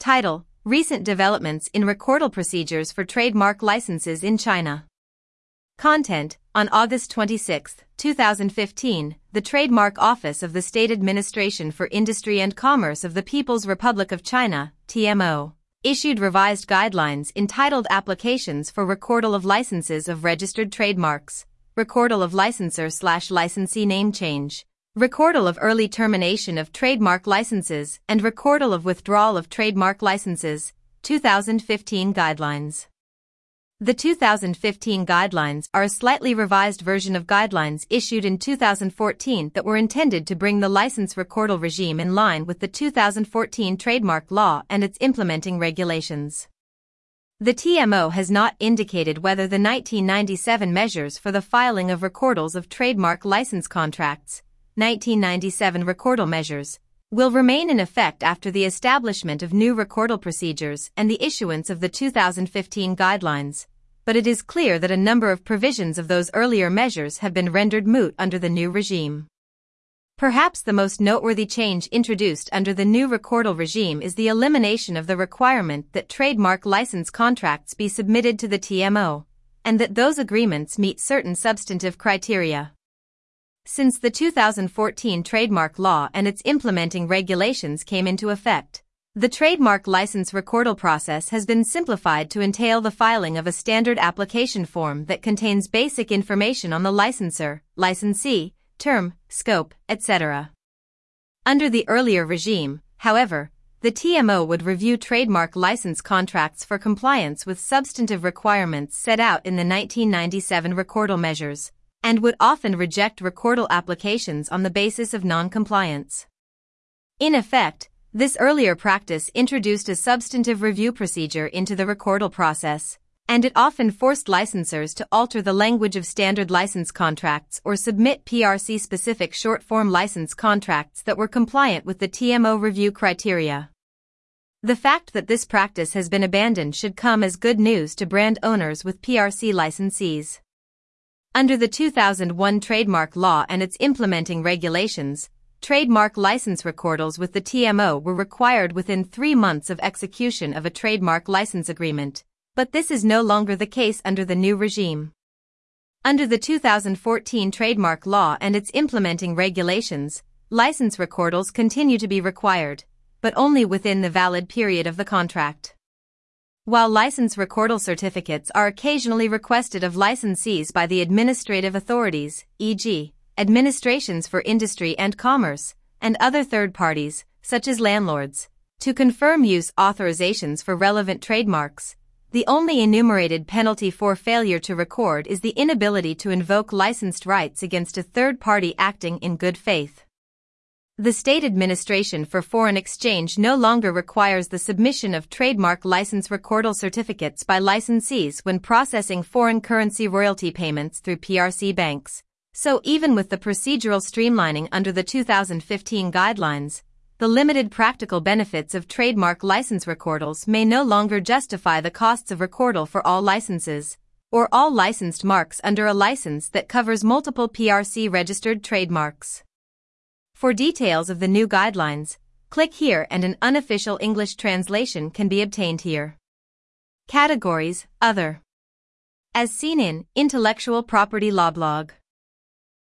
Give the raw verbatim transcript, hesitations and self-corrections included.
Title: Recent Developments in Recordal Procedures for Trademark Licenses in China. Content: On August twenty-sixth, two thousand fifteen, the Trademark Office of the State Administration for Industry and Commerce of the People's Republic of China, T M O, issued revised guidelines entitled Applications for Recordal of Licenses of Registered Trademarks, Recordal of Licensor slash Licensee Name Change, Recordal of Early Termination of Trademark Licenses, and Recordal of Withdrawal of Trademark Licenses, two thousand fifteen Guidelines. The two thousand fifteen Guidelines are a slightly revised version of guidelines issued in two thousand fourteen that were intended to bring the license recordal regime in line with the two thousand fourteen trademark law and its implementing regulations. The T M O has not indicated whether the nineteen ninety-seven measures for the filing of recordals of trademark license contracts, nineteen ninety-seven recordal measures, will remain in effect after the establishment of new recordal procedures and the issuance of the two thousand fifteen guidelines, but it is clear that a number of provisions of those earlier measures have been rendered moot under the new regime. Perhaps the most noteworthy change introduced under the new recordal regime is the elimination of the requirement that trademark license contracts be submitted to the T M O, and that those agreements meet certain substantive criteria. Since the two thousand fourteen trademark law and its implementing regulations came into effect, the trademark license recordal process has been simplified to entail the filing of a standard application form that contains basic information on the licensor, licensee, term, scope, et cetera. Under the earlier regime, however, the T M O would review trademark license contracts for compliance with substantive requirements set out in the nineteen ninety-seven recordal measures, and would often reject recordal applications on the basis of non-compliance. In effect, this earlier practice introduced a substantive review procedure into the recordal process, and it often forced licensors to alter the language of standard license contracts or submit P R C-specific short-form license contracts that were compliant with the T M O review criteria. The fact that this practice has been abandoned should come as good news to brand owners with P R C licensees. Under the two thousand one trademark law and its implementing regulations, trademark license recordals with the T M O were required within three months of execution of a trademark license agreement, but this is no longer the case under the new regime. Under the two thousand fourteen trademark law and its implementing regulations, license recordals continue to be required, but only within the valid period of the contract. While license recordal certificates are occasionally requested of licensees by the administrative authorities, for example, administrations for industry and commerce, and other third parties, such as landlords, to confirm use authorizations for relevant trademarks, the only enumerated penalty for failure to record is the inability to invoke licensed rights against a third party acting in good faith. The State Administration for Foreign Exchange no longer requires the submission of trademark license recordal certificates by licensees when processing foreign currency royalty payments through P R C banks, so even with the procedural streamlining under the two thousand fifteen guidelines, the limited practical benefits of trademark license recordals may no longer justify the costs of recordal for all licenses, or all licensed marks under a license that covers multiple P R C-registered trademarks. For details of the new guidelines, click here and an unofficial English translation can be obtained here. Categories: Other. As seen in Intellectual Property Law Blog.